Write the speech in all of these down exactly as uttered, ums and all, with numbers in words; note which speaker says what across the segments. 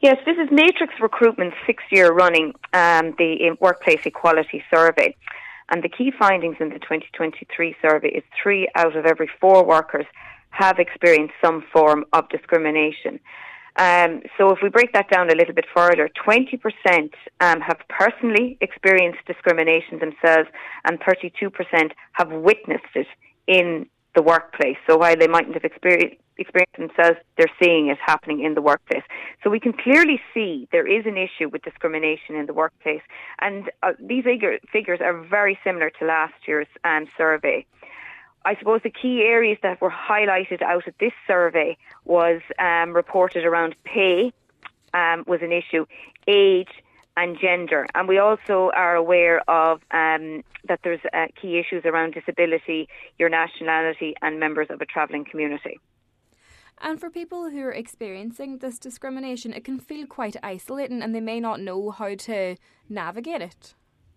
Speaker 1: Yes, this is Matrix Recruitment's sixth-year running, um, the Workplace Equality Survey. And the key findings in the twenty twenty-three survey is three out of every four workers have experienced some form of discrimination. Um, so if we break that down a little bit further, twenty percent um, have personally experienced discrimination themselves, and thirty-two percent have witnessed it in the workplace. So while they mightn't have experienced, experienced themselves, they're seeing it happening in the workplace. So we can clearly see there is an issue with discrimination in the workplace. And uh, these figure, figures are very similar to last year's um, survey. I suppose the key areas that were highlighted out of this survey was um, reported around pay um, was an issue, age and gender. And we also are aware of um, that there's uh, key issues around disability, your nationality and members of a travelling community.
Speaker 2: And for people who are experiencing this discrimination, it can feel quite isolating and they may not know how to navigate it.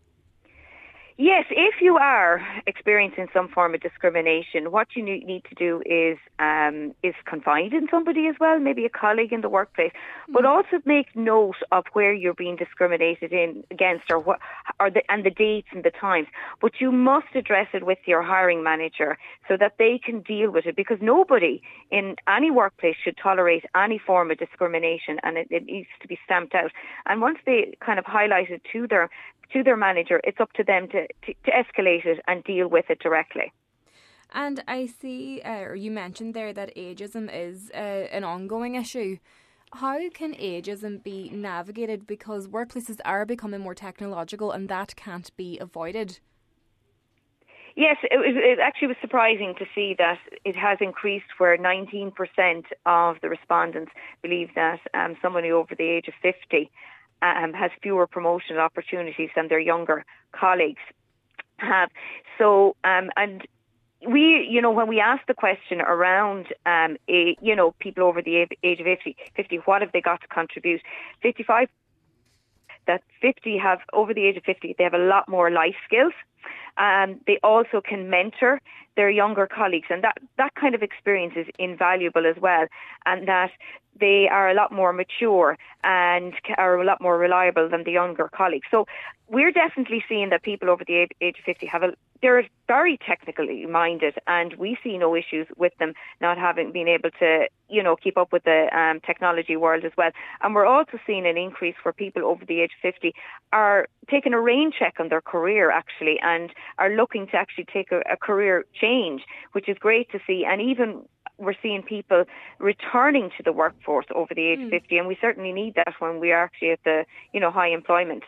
Speaker 1: Yes, if you are experiencing some form of discrimination, what you need to do is um, is confide in somebody as well, maybe a colleague in the workplace, mm. but also make note of where you're being discriminated in against, or what, or the, and the dates and the times. But you must address it with your hiring manager so that they can deal with it, because nobody in any workplace should tolerate any form of discrimination, and it, it needs to be stamped out. And once they kind of highlight it to their to their manager, it's up to them to, to, to escalate it and deal with it directly.
Speaker 2: And I see, uh, or you mentioned there that ageism is uh, an ongoing issue. How can ageism be navigated? Because workplaces are becoming more technological and that can't be avoided.
Speaker 1: Yes, it, was, it actually was surprising to see that it has increased, where nineteen percent of the respondents believe that um, somebody over the age of fifty Um, has fewer promotional opportunities than their younger colleagues have. So, um, and we, you know, when we ask the question around, um, a, you know, people over the age of fifty, fifty, what have they got to contribute? fifty-five, that fifty have, over the age of fifty, they have a lot more life skills. Um, they also can mentor their younger colleagues, and that, that kind of experience is invaluable as well, and that they are a lot more mature and are a lot more reliable than the younger colleagues. So we're definitely seeing that people over the age of fifty have a, they're very technically minded, and we see no issues with them not having been able to, you know, keep up with the um, technology world as well. And we're also seeing an increase where people over the age of fifty are taking a rain check on their career, actually, and are looking to actually take a, a career change, which is great to see. And even we're seeing people returning to the workforce over the age mm. of fifty, and we certainly need that when we are actually at the, you know, high employment.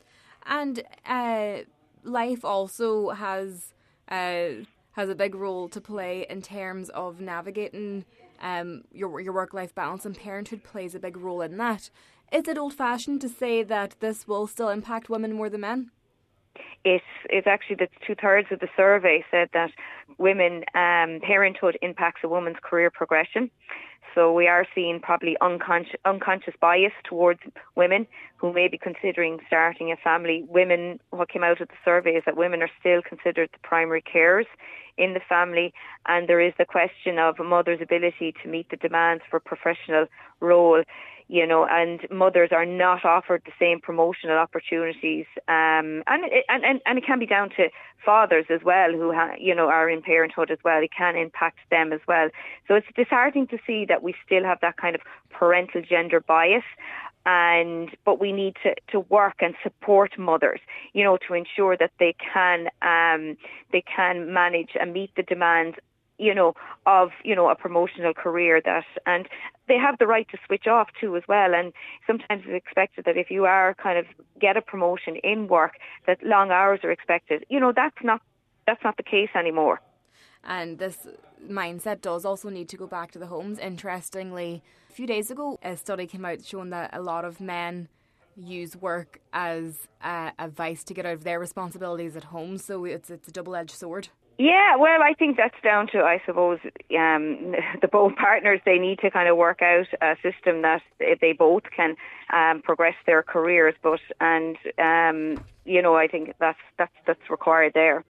Speaker 2: And uh, life also has uh, has a big role to play in terms of navigating um, your your work-life balance, and parenthood plays a big role in that. Is it old-fashioned to say that this will still impact women more than men?
Speaker 1: It's, it's actually that two-thirds of the survey said that women, um, parenthood impacts a woman's career progression. So we are seeing probably unconscious, unconscious bias towards women who may be considering starting a family. Women, what came out of the survey is that women are still considered the primary carers in the family, and there is the question of a mother's ability to meet the demands for professional role. You know, and mothers are not offered the same promotional opportunities, um, and, and and and it can be down to fathers as well, who ha, you know are in parenthood as well. It can impact them as well. So it's disheartening to see that we still have that kind of parental gender bias, and but we need to, to work and support mothers, you know, to ensure that they can um, they can manage and meet the demands, you know, of, you know, a promotional career, that, and they have the right to switch off too as well. And sometimes it's expected that if you are kind of get a promotion in work, that long hours are expected. You know, that's not, that's not the case anymore.
Speaker 2: And this mindset does also need to go back to the homes. Interestingly, a few days ago, a study came out showing that a lot of men use work as a, a vice to get out of their responsibilities at home. So it's it's a double-edged sword.
Speaker 1: Yeah, well, I think that's down to, I suppose, um, the both partners. They need to kind of work out a system that they both can um, progress their careers. But and um, you know, I think that's that's that's required there.